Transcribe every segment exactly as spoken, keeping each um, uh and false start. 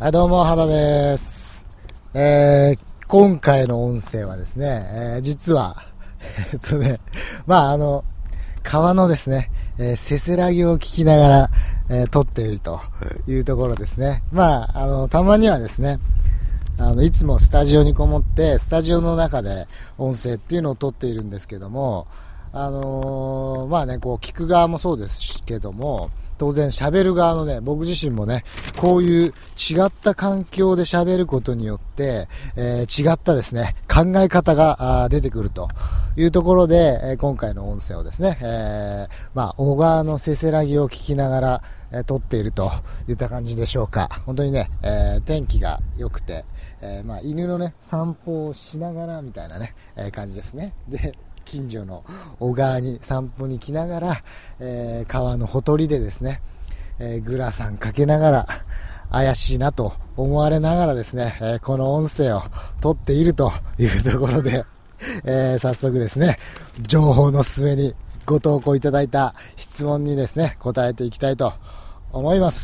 はい、どうも、原です。えー、今回の音声はですね、えー、実は、えっとね、まあ、あの、川のですね、えー、せせらぎを聞きながら、えー、撮っているというところですね。まあ、あの、たまにはですね、あの、いつもスタジオにこもって、スタジオの中で音声っていうのを撮っているんですけども、あのー、まあね、こう、聞く側もそうですけども、当然喋る側のね、僕自身もね、こういう違った環境で喋ることによって、えー、違ったですね、考え方が出てくるというところで、えー、今回の音声をですね、えー、まあ、小川のせせらぎを聞きながら、えー、撮っているといった感じでしょうか。本当にね、えー、天気が良くて、えー、まあ、犬のね、散歩をしながらみたいなね、えー、感じですね。で、近所の小川に散歩に来ながら、えー、川のほとりでですね、えー、グラサンかけながら怪しいなと思われながらですね、えー、この音声を撮っているというところで、えー、早速ですね、情報のすめにご投稿いただいた質問にですね、答えていきたいと思います。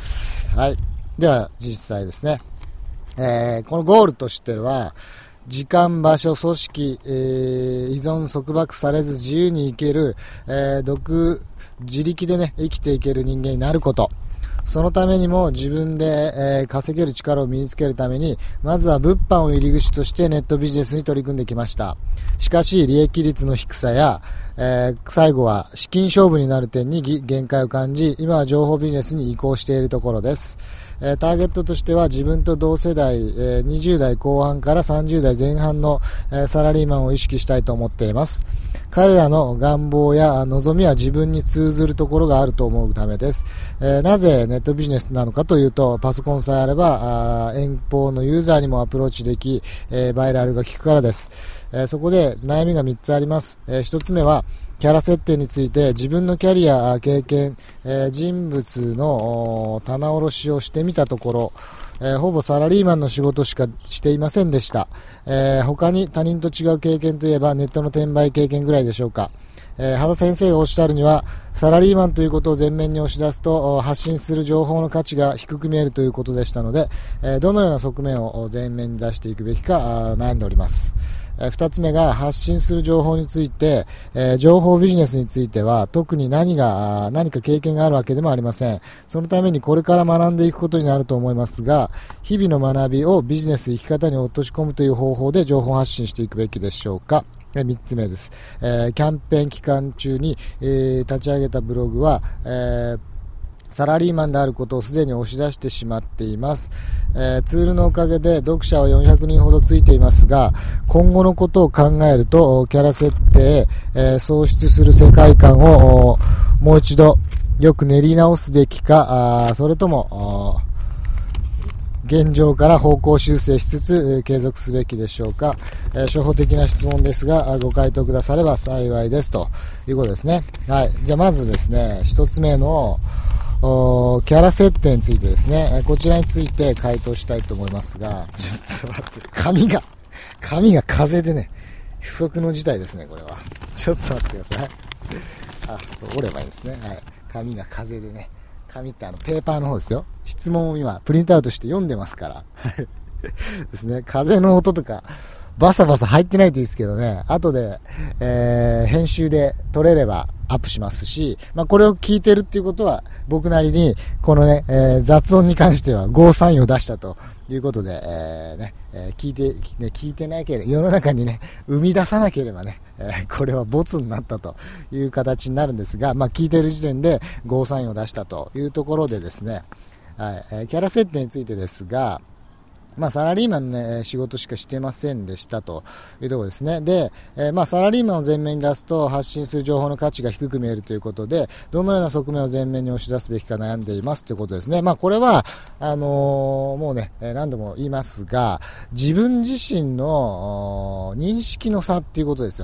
はい。では実際ですね、えー、このゴールとしては、時間、場所、組織、えー、依存、束縛されず自由に生きる、えー、独自力でね、生きていける人間になること。そのためにも自分で、えー、稼げる力を身につけるために、まずは物販を入り口としてネットビジネスに取り組んできました。しかし、利益率の低さや、えー、最後は資金勝負になる点に限界を感じ、今は情報ビジネスに移行しているところです。えー、ターゲットとしては自分と同世代、えー、にじゅう代後半からさんじゅう代前半の、えー、サラリーマンを意識したいと思っています。彼らの願望や望みは自分に通ずるところがあると思うためです。えー、なぜネットビジネスなのかというと、パソコンさえあればあ遠方のユーザーにもアプローチでき、えー、バイラルが効くからです。えー、そこで悩みがみっつあります。えー、ひとつめはキャラ設定について自分のキャリア、経験、えー、人物の棚卸しをしてみたところ、えー、ほぼサラリーマンの仕事しかしていませんでした。えー、他に他人と違う経験といえばネットの転売経験ぐらいでしょうか。えー、原先生がおっしゃるには、サラリーマンということを前面に押し出すと発信する情報の価値が低く見えるということでしたので、えー、どのような側面を前面に出していくべきか悩んでおります。二つ目が発信する情報について、えー、情報ビジネスについては特に何が何か経験があるわけでもありません。そのためにこれから学んでいくことになると思いますが、日々の学びをビジネス生き方に落とし込むという方法で情報発信していくべきでしょうか。みっつめです。えー、キャンペーン期間中に、えー、立ち上げたブログは、えーサラリーマンであることをすでに押し出してしまっています。えー、ツールのおかげで読者はよんひゃくにんほどついていますが、今後のことを考えるとキャラ設定、えー、創出する世界観をもう一度よく練り直すべきか、あそれとも現状から方向修正しつつ、えー、継続すべきでしょうか。えー、初歩的な質問ですがご回答くだされば幸いですということですね。はい。じゃあまずですね、一つ目のキャラ設定についてですね、こちらについて回答したいと思いますが、ちょっと待って、髪が、髪が風でね、不測の事態ですね、これは。ちょっと待ってください。あ、折ればいいですね。はい。髪が風でね、紙ってあの、ペーパーの方ですよ。質問を今、プリントアウトして読んでますから。ですね、風の音とか、バサバサ入ってないといいですけどね、後で、えー、編集で撮れればアップしますし、まあ、これを聞いてるっていうことは、僕なりに、このね、えー、雑音に関してはゴーサインを出したということで、えー、ね、えー、聞いて、ね、聞いてなければ、世の中にね、生み出さなければね、えー、これはボツになったという形になるんですが、まあ、聞いてる時点でゴーサインを出したというところでですね、はい、えー、キャラ設定についてですが、まあ、サラリーマンの、ね、仕事しかしてませんでしたというところですね。で、えー、まあ、サラリーマンを前面に出すと発信する情報の価値が低く見えるということで、どのような側面を前面に押し出すべきか悩んでいますということですね。まあ、これは、あのー、もうね、何度も言いますが、自分自身の認識の差っていうことですよね。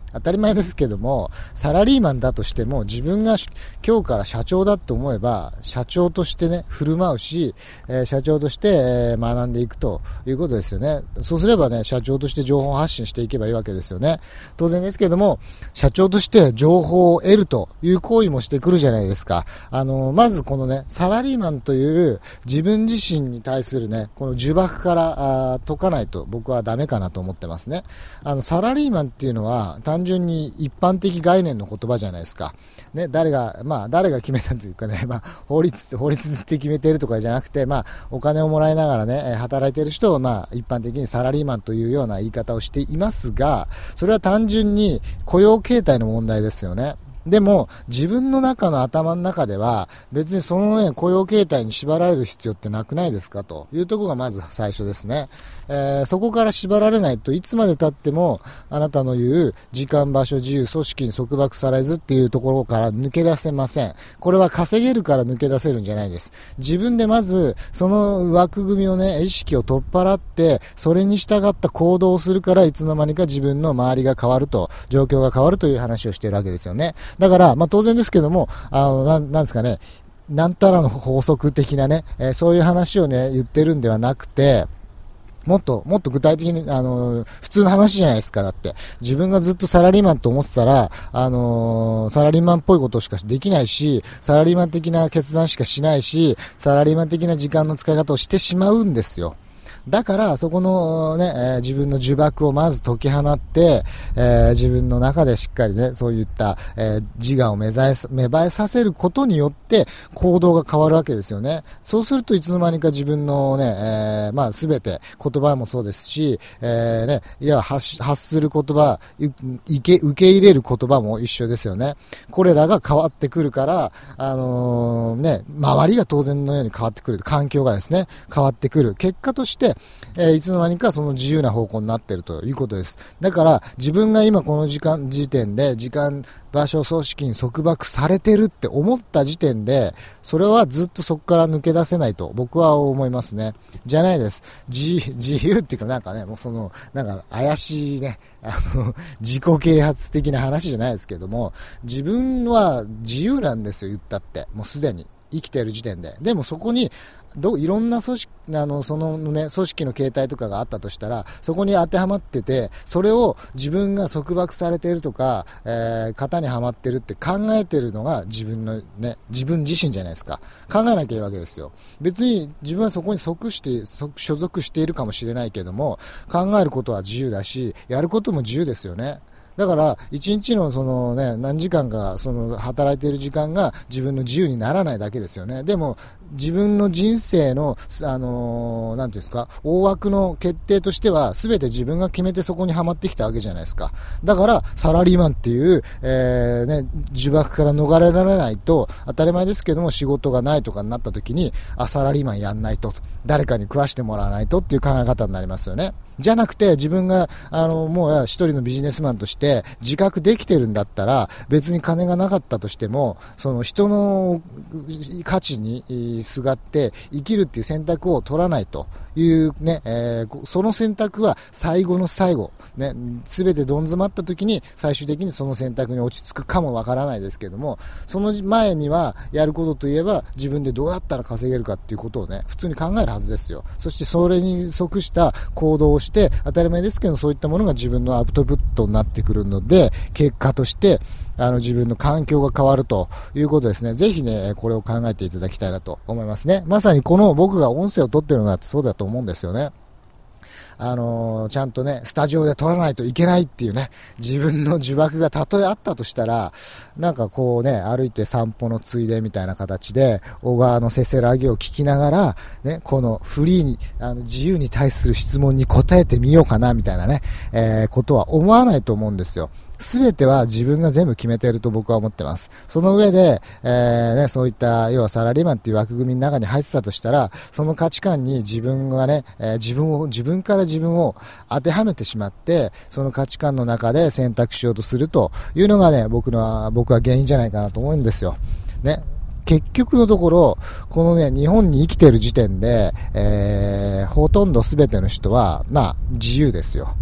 当たり前ですけども、サラリーマンだとしても自分が今日から社長だって思えば社長としてね振る舞うし、えー、社長として、えー、学んでいくということですよね。そうすればね、社長として情報発信していけばいいわけですよね。当然ですけども、社長として情報を得るという行為もしてくるじゃないですか。あのー、まずこのね、サラリーマンという自分自身に対するね、この呪縛からあ解かないと僕はダメかなと思ってますね。あの、サラリーマンっていうのは単純に一般的概念の言葉じゃないですか。ね、誰が、まあ、誰が決めたというかね、まあ、法律、法律で決めているとかじゃなくて、まあ、お金をもらいながらね、働いている人を、まあ、一般的にサラリーマンというような言い方をしていますが、それは単純に雇用形態の問題ですよね。でも自分の中の頭の中では別にそのね雇用形態に縛られる必要ってなくないですかというところがまず最初ですね。えー、そこから縛られないといつまで経ってもあなたの言う時間場所自由組織に束縛されずっていうところから抜け出せません。これは稼げるから抜け出せるんじゃないです。自分でまずその枠組みをね意識を取っ払ってそれに従った行動をするからいつの間にか自分の周りが変わると状況が変わるという話をしているわけですよね。だから、まあ、当然ですけども、あの、なん、なんですかね、なんたらの法則的なね、えー、そういう話をね、言ってるんではなくて、もっと、もっと具体的に、あのー、普通の話じゃないですか。だって、自分がずっとサラリーマンと思ってたら、あのー、サラリーマンっぽいことしかできないし、サラリーマン的な決断しかしないし、サラリーマン的な時間の使い方をしてしまうんですよ。だからそこのね、えー、自分の呪縛をまず解き放って、えー、自分の中でしっかりねそういった、えー、自我を芽生え芽生えさせることによって行動が変わるわけですよね。そうするといつの間にか自分のね、えー、まあすべて言葉もそうですし、えー、ねいや 発, 発する言葉いけ受け入れる言葉も一緒ですよね。これらが変わってくるからあのー、ね周りが当然のように変わってくる環境がですね変わってくる結果としてえー、いつの間にかその自由な方向になっているということです。だから自分が今この時間時点で時間場所組織に束縛されてるって思った時点でそれはずっとそこから抜け出せないと僕は思いますね。じゃないです。自, 自由っていうかなんかねもうそのなんか怪しいねあの自己啓発的な話じゃないですけども自分は自由なんですよ言ったってもうすでに生きている時点で。でもそこにどいろんな組織あのその、ね、組織の形態とかがあったとしたらそこに当てはまっててそれを自分が束縛されているとか、えー、型にはまってるって考えてるのが自分の、ね、自分自身じゃないですか。考えなきゃいいわけですよ。別に自分はそこに属して所属しているかもしれないけども考えることは自由だしやることも自由ですよね。だから一日のそのね何時間かその働いている時間が自分の自由にならないだけですよね。でも自分の人生のあのー、なんていうんですか大枠の決定としては全て自分が決めてそこにはまってきたわけじゃないですか。だからサラリーマンっていう、えーね、呪縛から逃れられないと当たり前ですけども仕事がないとかになった時にあサラリーマンやんないと誰かに食わしてもらわないとっていう考え方になりますよね。じゃなくて自分があのもう一人のビジネスマンとして自覚できてるんだったら別に金がなかったとしてもその人の価値にすがって生きるっていう選択を取らないというね、えー、その選択は最後の最後ね全てどん詰まった時に最終的にその選択に落ち着くかもわからないですけどもその前にはやることといえば自分でどうやったら稼げるかっていうことをね普通に考えるはずですよ。そしてそれに即した行動をして当たり前ですけどそういったものが自分のアウトプットになってくるので結果としてあの自分の環境が変わるということですね。ぜひねこれを考えていただきたいなと思いますね。まさにこの僕が音声を取ってるのだってそうだと思うんですよね。あのー、ちゃんとねスタジオで撮らないといけないっていうね自分の呪縛がたとえあったとしたらなんかこうね歩いて散歩のついでみたいな形で小川のせせらぎを聞きながら、ね、このフリーにあの自由に対する質問に答えてみようかなみたいなね、えー、ことは思わないと思うんですよ。すべては自分が全部決めていると僕は思ってます。その上で、えーね、そういった要はサラリーマンっていう枠組みの中に入ってたとしたらその価値観に自分がね、えー、自分を自分から自分を当てはめてしまってその価値観の中で選択しようとするというのがね僕の僕は原因じゃないかなと思うんですよね。結局のところこのね日本に生きている時点で、えー、ほとんど全ての人はまあ自由ですよ。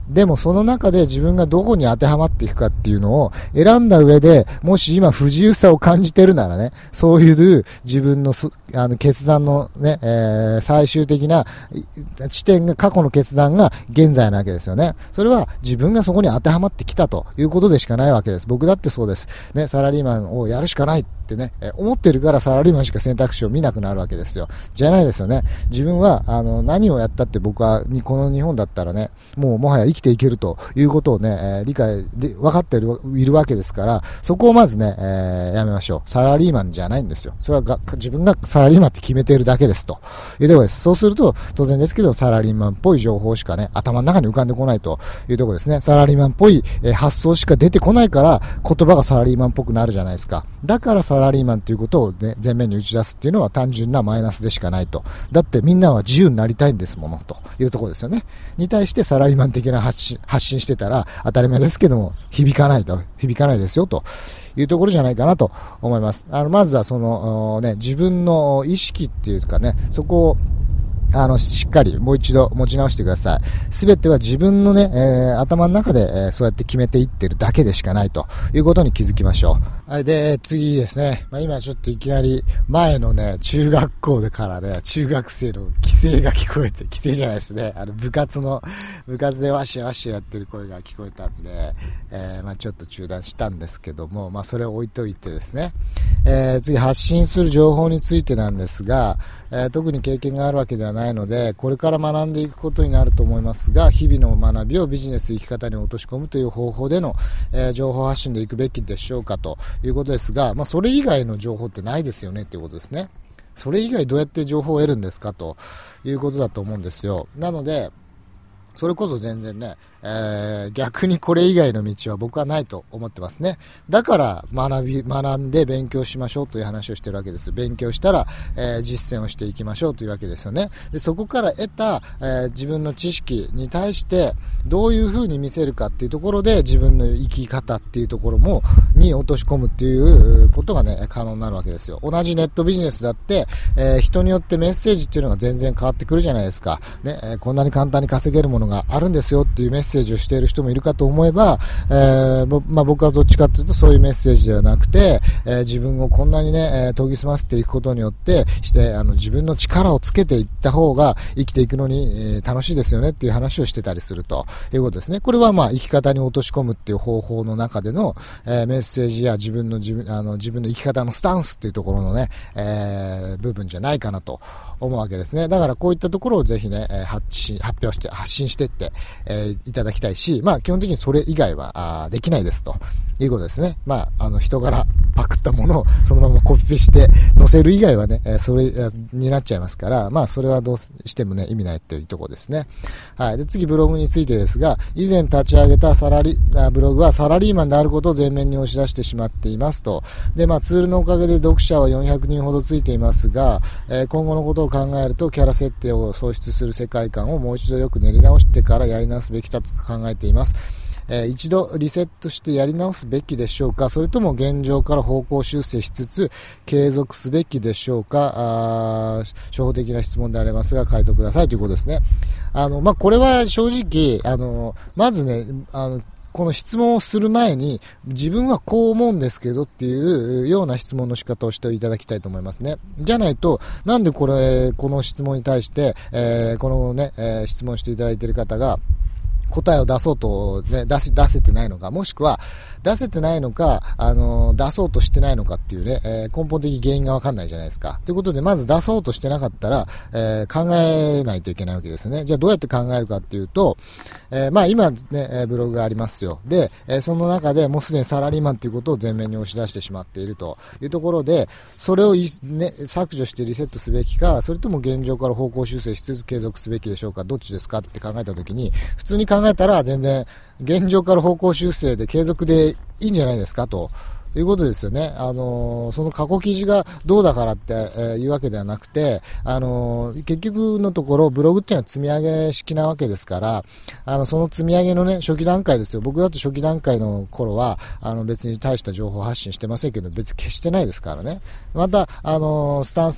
でもその中で自分がどこに当てはまっていくかっていうのを選んだ上で、もし今不自由さを感じてるならね、そういう自分のそあの決断のね、えー、最終的な地点が過去の決断が現在なわけですよね。それは自分がそこに当てはまってきたということでしかないわけです。僕だってそうです。ね、サラリーマンをやるしかないってね、えー、思ってるからサラリーマンしか選択肢を見なくなるわけですよ。じゃないですよね。自分はあの何をやったって僕はこの日本だったらね、もうもはや生きていけるということをね、えー、理解で分かっている、いるわけですから、そこをまずね、えー、やめましょう。サラリーマンじゃないんですよ。それはが自分がサラリーマンって決めているだけですというところです。そうすると当然ですけどサラリーマンっぽい情報しかね、頭の中に浮かんでこないというところですね。サラリーマンっぽい、えー、発想しか出てこないから言葉がサラリーマンっぽくなるじゃないですか。だからサラリーマンということを、ね、前面に打ち出すっていうのは単純なマイナスでしかないと。だってみんなは自由になりたいんですものというところですよね。に対してサラリーマン的な発信、発信してたら当たり前ですけども響かないと、響かないですよというところじゃないかなと思います。あのまずはその、ね、自分の意識っていうかね、そこをあのしっかりもう一度持ち直してください。すべては自分のね、えー、頭の中で、えー、そうやって決めていってるだけでしかないということに気づきましょう。はい、で次ですね、まあ、今ちょっといきなり前のね中学校でからね、中学生の規制が聞こえて、規制じゃないですね、あの部活の部活でワシワシやってる声が聞こえたんで、えー、まあちょっと中断したんですけども、まあそれを置いといてですね、えー、次発信する情報についてなんですが、えー、特に経験があるわけではないのでこれから学んでいくことになると思いますが、日々の学びをビジネス生き方に落とし込むという方法での、えー、情報発信でいくべきでしょうかということですが、まあ、それ以外の情報ってないですよねっていうことですね。それ以外どうやって情報を得るんですかということだと思うんですよ。なのでそれこそ全然ね、えー、逆にこれ以外の道は僕はないと思ってますね。だから学び、学んで勉強しましょうという話をしてるわけです。勉強したら、えー、実践をしていきましょうというわけですよね。でそこから得た、えー、自分の知識に対してどういう風に見せるかっていうところで自分の生き方っていうところもに落とし込むっていうことがね可能になるわけですよ。同じネットビジネスだって、えー、人によってメッセージっていうのが全然変わってくるじゃないですか。ね、えー、こんなに簡単に稼げるものがあるんですよっていうメッセージをしている人もいるかと思えば、えーまあ、僕はどっちかというとそういうメッセージではなくて、えー、自分をこんなにね、えー、研ぎ澄ませていくことによってしてあの自分の力をつけていった方が生きていくのに、えー、楽しいですよねっていう話をしてたりするということですね。これはまあ生き方に落とし込むっていう方法の中での、えー、メッセージや自分の自分あの自分の生き方のスタンスっていうところのね、えー、部分じゃないかなと思うわけですね。だからこういったところをぜひね発信発表して発信していって、えー、いただきたいし、まあ基本的にそれ以外はあできないですということですね。まああの人柄パクったものをそのままコピペして載せる以外はね、えー、それになっちゃいますから、まあそれはどうしてもね意味ないというところですね。はい。で次ブログについてですが、以前立ち上げたサラリブログはサラリーマンであることを前面に押し出してしまっていますと。でまあツールのおかげで読者はよんひゃくにんほどついていますが、えー、今後のことを考えるとキャラ設定を創出する世界観をもう一度よく練り直してからやり直すべきだと考えています。えー、一度リセットしてやり直すべきでしょうか、それとも現状から方向修正しつつ継続すべきでしょうか。あ初歩的な質問でありますが回答くださいということですね。あの、まあ、これは正直あのまずねあのこの質問をする前に自分はこう思うんですけどっていうような質問の仕方をしていただきたいと思いますね。じゃないとなんでこれこの質問に対して、えー、このね、えー、質問していただいている方が答えを出そうと、ね、出し、出せてないのか、もしくは出せてないのか、あのー、出そうとしてないのかっていうね、えー、根本的原因がわかんないじゃないですか。ということで、まず出そうとしてなかったら、えー、考えないといけないわけですね。じゃあどうやって考えるかっていうと、えー、まあ今ね、ブログがありますよ。で、えー、その中でもうすでにサラリーマンということを前面に押し出してしまっているというところで、それをい、ね、削除してリセットすべきか、それとも現状から方向修正しつつ継続すべきでしょうか、どっちですかって考えたときに、普通に考えたら全然現状から方向修正で継続でいいんじゃないですかということですよね。あのー、その過去記事がどうだからって、えー、いうわけではなくて、あのー、結局のところブログっていうのは積み上げ式なわけですから、あのその積み上げのね初期段階ですよ。僕だと初期段階の頃はあの別に大した情報発信してませんけど、別に消してないですからね。またあのー、スタンスが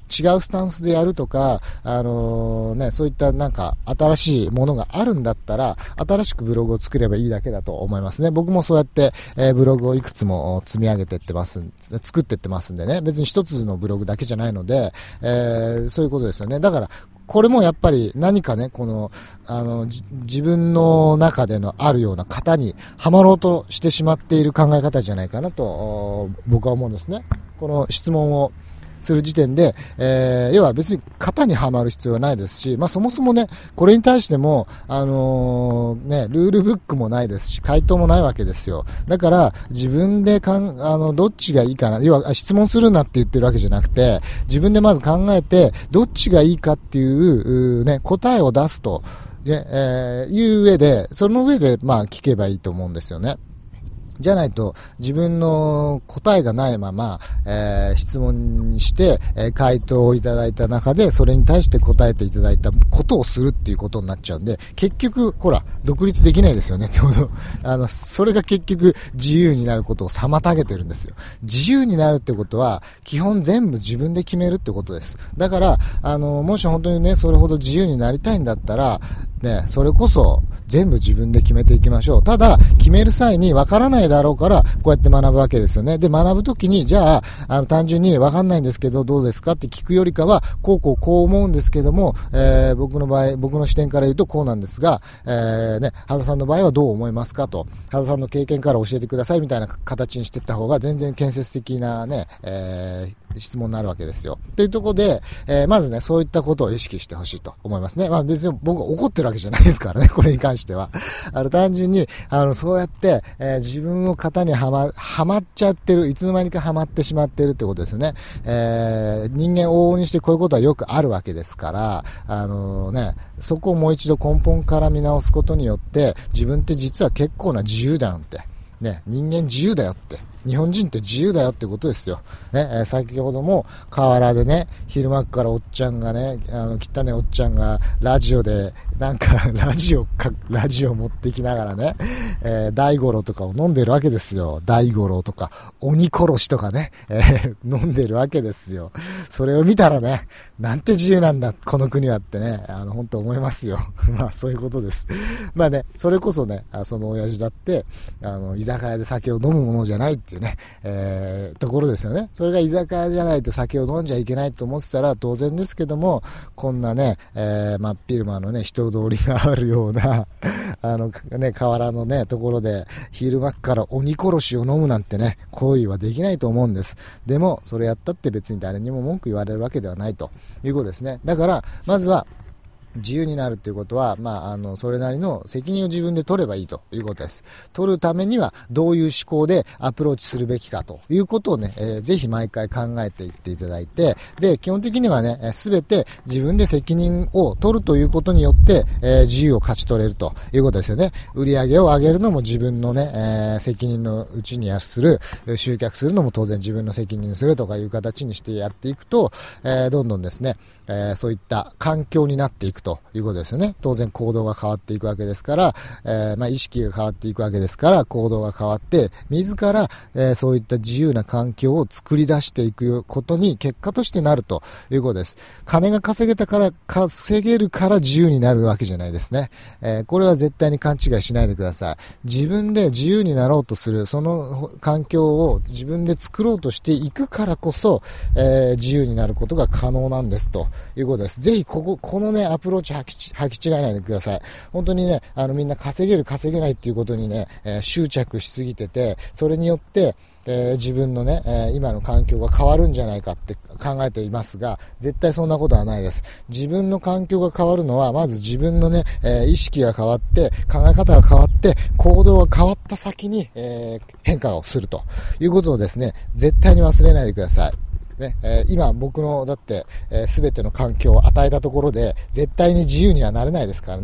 違うスタンスでやるとか、あのー、ね、そういったなんか新しいものがあるんだったら、新しくブログを作ればいいだけだと思いますね。僕もそうやって、えー、ブログをいくつも積み上げてってます、作ってってますんでね、別に一つのブログだけじゃないので、えー、そういうことですよね。だから、これもやっぱり何かね、この、あの、自分の中でのあるような型にはまろうとしてしまっている考え方じゃないかなと、僕は思うんですね。この質問をする時点で、えー、要は別に型にはまる必要はないですし、まあそもそもね、これに対しても、あのー、ね、ルールブックもないですし、回答もないわけですよ。だから、自分でかん、あの、どっちがいいかな、要は質問するなって言ってるわけじゃなくて、自分でまず考えて、どっちがいいかっていう、うね、答えを出すと、ね、えー、いう上で、その上で、まあ聞けばいいと思うんですよね。じゃないと自分の答えがないまま、えー、質問にして、えー、回答をいただいた中でそれに対して答えていただいたことをするっていうことになっちゃうんで、結局ほら独立できないですよねってこと。あのそれが結局自由になることを妨げてるんですよ。自由になるってことは基本全部自分で決めるってことです。だからあのもし本当にねそれほど自由になりたいんだったらね、それこそ全部自分で決めていきましょう。ただ決める際に分からないだろうからこうやって学ぶわけですよね。で学ぶときにじゃあ、あの単純に分かんないんですけどどうですかって聞くよりかはこうこうこう思うんですけども、えー、僕の場合僕の視点から言うとこうなんですが、えー、ね、羽田さんの場合はどう思いますかと、羽田さんの経験から教えてくださいみたいな形にしていった方が全然建設的なね、えー、質問になるわけですよ。というところで、えー、まずねそういったことを意識してほしいと思いますね。まあ別に僕は怒ってるわけじゃないですからね、これに関しては。あの単純にあのそうやって、えー、自分の型にはま、はまっちゃってる、いつの間にかはまってしまってるってことですよね。えー、人間往々にしてこういうことはよくあるわけですから、あのね、そこをもう一度根本から見直すことによって自分って実は結構な自由だなんてね、人間自由だよって、日本人って自由だよってことですよ。ね、えー、先ほども河原でね、昼間からおっちゃんがね、あの汚ねおっちゃんがラジオでなんかラジオかラジオ持ってきながらね、えー、大五郎とかを飲んでるわけですよ。大五郎とか鬼殺しとかね、えー、飲んでるわけですよ。それを見たらね、なんて自由なんだこの国はってね、あの本当思いますよ。まあそういうことです。まあね、それこそね、その親父だってあの居酒屋で酒を飲むものじゃないっていうね、えー、ところですよね。それが居酒屋じゃないと酒を飲んじゃいけないと思ってたら当然ですけども、こんなね、えー、真っ昼間のね人通りがあるようなあのね河原のねところで昼間から鬼殺しを飲むなんてね行為はできないと思うんです。でもそれやったって別に誰にも文句言われるわけではないということですね。だからまずは自由になるということは、まあ、あのそれなりの責任を自分で取ればいいということです。取るためにはどういう思考でアプローチするべきかということをね、えー、ぜひ毎回考えていっていただいて、で基本的にはねすべて自分で責任を取るということによって、えー、自由を勝ち取れるということですよね。売り上げを上げるのも自分のね、えー、責任のうちにする、集客するのも当然自分の責任にするとかいう形にしてやっていくと、えー、どんどんですね、えー、そういった環境になっていくということですよね。当然行動が変わっていくわけですから、えー、まあ意識が変わっていくわけですから行動が変わって自ら、えー、そういった自由な環境を作り出していくことに結果としてなるということです。金が稼げたから稼げるから自由になるわけじゃないですね。えー、これは絶対に勘違いしないでください。自分で自由になろうとするその環境を自分で作ろうとしていくからこそ、えー、自由になることが可能なんですということです。ぜひこここのねアプローチ履き、履き違えないでください。本当にね、あのみんな稼げる稼げないっていうことにね、えー、執着しすぎてて、それによって、えー、自分のね、えー、今の環境が変わるんじゃないかって考えていますが、絶対そんなことはないです。自分の環境が変わるのは、まず自分のね、えー、意識が変わって、考え方が変わって、行動が変わった先に、えー、変化をするということをですね、絶対に忘れないでください。ねえー、今僕のだって、えー、全ての環境を与えたところで絶対に自由にはなれないですからね、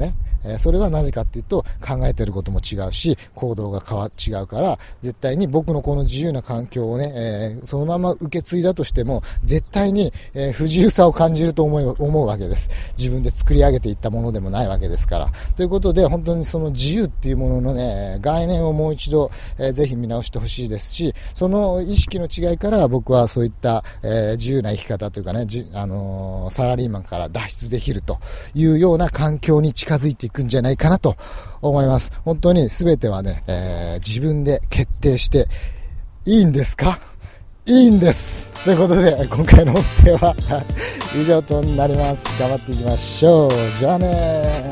えー、それはなぜかっていうと、考えてることも違うし、行動が変わ違うから、絶対に僕のこの自由な環境をね、えー、そのまま受け継いだとしても、絶対に、えー、不自由さを感じると思い、思うわけです。自分で作り上げていったものでもないわけですから。ということで、本当にその自由っていうもののね、概念をもう一度、えー、ぜひ見直してほしいですし、その意識の違いから僕はそういった、えー、自由な生き方というかね、じあのー、サラリーマンから脱出できるというような環境に近づいていくんじゃないかなと思います。本当に全てはね、えー、自分で決定していいんですか？いいんです。ということで、今回の音声は以上となります。頑張っていきましょう。じゃあねー。